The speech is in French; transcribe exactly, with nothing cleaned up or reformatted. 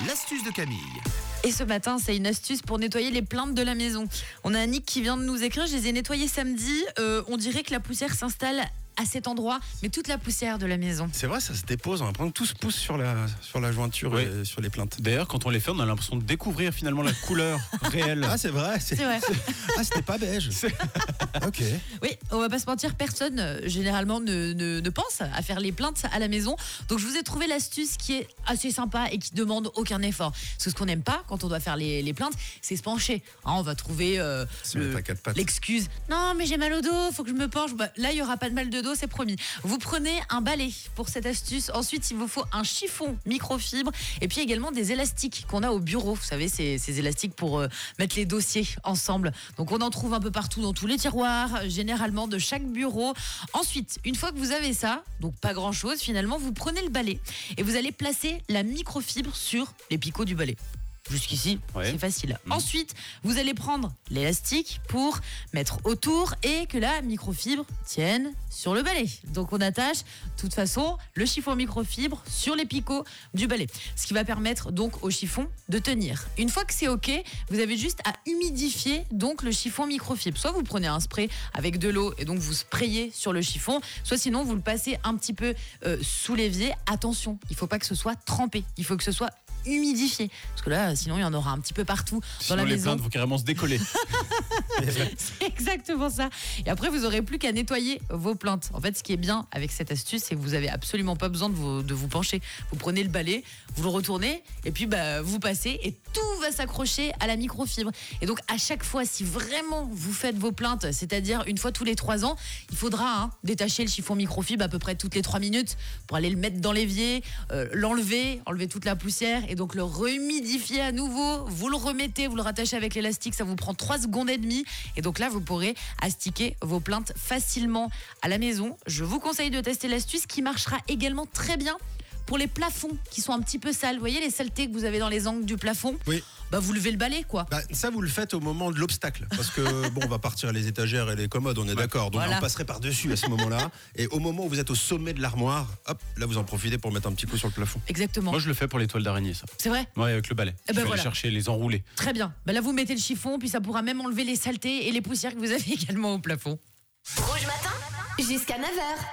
l'astuce de Camille. Et ce matin, c'est une astuce pour nettoyer les plinthes de la maison. On a un Nick qui vient de nous écrire, je les ai nettoyés samedi. Euh, on dirait que la poussière s'installe à cet endroit, mais toute la poussière de la maison. C'est vrai, ça se dépose, on a l'impression que tout se pousse sur la, sur la jointure Oui. et sur les plaintes. D'ailleurs, quand on les fait, on a l'impression de découvrir finalement la couleur réelle. Ah, c'est vrai, c'est... C'est vrai. Ah, c'était pas beige. Ok. Oui, on va pas se mentir, personne euh, généralement ne, ne, ne pense à faire les plaintes à la maison. Donc je vous ai trouvé l'astuce qui est assez sympa et qui demande aucun effort. Parce que ce qu'on n'aime pas quand on doit faire les, les plaintes, c'est se pencher. Hein, on va trouver euh, Se le- mettre à quatre pattes. l'excuse. Non, mais j'ai mal au dos, faut que je me penche. Bah, là, il y aura pas de mal de dos, c'est promis. Vous prenez un balai pour cette astuce. Ensuite, il vous faut un chiffon microfibre et puis également des élastiques qu'on a au bureau. Vous savez, ces, ces élastiques pour euh, mettre les dossiers ensemble. Donc, on en trouve un peu partout dans tous les tiroirs, généralement de chaque bureau. Ensuite, une fois que vous avez ça, donc pas grand chose finalement, vous prenez le balai et vous allez placer la microfibre sur les picots du balai. Jusqu'ici, Ouais. c'est facile. Mmh. Ensuite, vous allez prendre l'élastique pour mettre autour et que la microfibre tienne sur le balai. Donc, on attache, de toute façon, le chiffon microfibre sur les picots du balai. Ce qui va permettre donc au chiffon de tenir. Une fois que c'est OK, vous avez juste à humidifier donc le chiffon microfibre. Soit vous prenez un spray avec de l'eau et donc vous sprayez sur le chiffon, soit sinon vous le passez un petit peu euh, sous l'évier. Attention, il ne faut pas que ce soit trempé. Il faut que ce soit humidifié. Parce que là, sinon, il y en aura un petit peu partout dans Sinon, la les maison. plaintes vont carrément se décoller. C'est exactement ça. Et après, vous aurez plus qu'à nettoyer vos plaintes. En fait, ce qui est bien avec cette astuce, c'est que vous avez absolument pas besoin de vous, de vous pencher. Vous prenez le balai, vous le retournez, et puis bah, vous passez, et tout va s'accrocher à la microfibre. Et donc, à chaque fois, si vraiment vous faites vos plaintes, c'est-à-dire une fois tous les trois ans, il faudra hein, détacher le chiffon microfibre à peu près toutes les trois minutes pour aller le mettre dans l'évier, euh, l'enlever, enlever toute la poussière, et donc le rehumidifier à nouveau. Vous le remettez, vous le rattachez avec l'élastique, ça vous prend trois secondes et demie. Et donc là, vous pourrez astiquer vos plaintes facilement à la maison. Je vous conseille de tester l'astuce qui marchera également très bien pour les plafonds qui sont un petit peu sales. Vous voyez les saletés que vous avez dans les angles du plafond ? Oui. Bah, vous levez le balai, quoi. Bah, ça, vous le faites au moment de l'obstacle. Parce que, bon, on va partir les étagères et les commodes, on est d'accord. Donc, Voilà. on passerait par-dessus à ce moment-là. Et au moment où vous êtes au sommet de l'armoire, hop, là, vous en profitez pour mettre un petit coup sur le plafond. Exactement. Moi, je le fais pour les toiles d'araignée, ça. C'est vrai ? Ouais, avec le balai. Eh ben je vais voilà. aller chercher les enrouler. Très bien. Bah, là, vous mettez le chiffon, puis ça pourra même enlever les saletés et les poussières que vous avez également au plafond. Rouge matin jusqu'à neuf heures.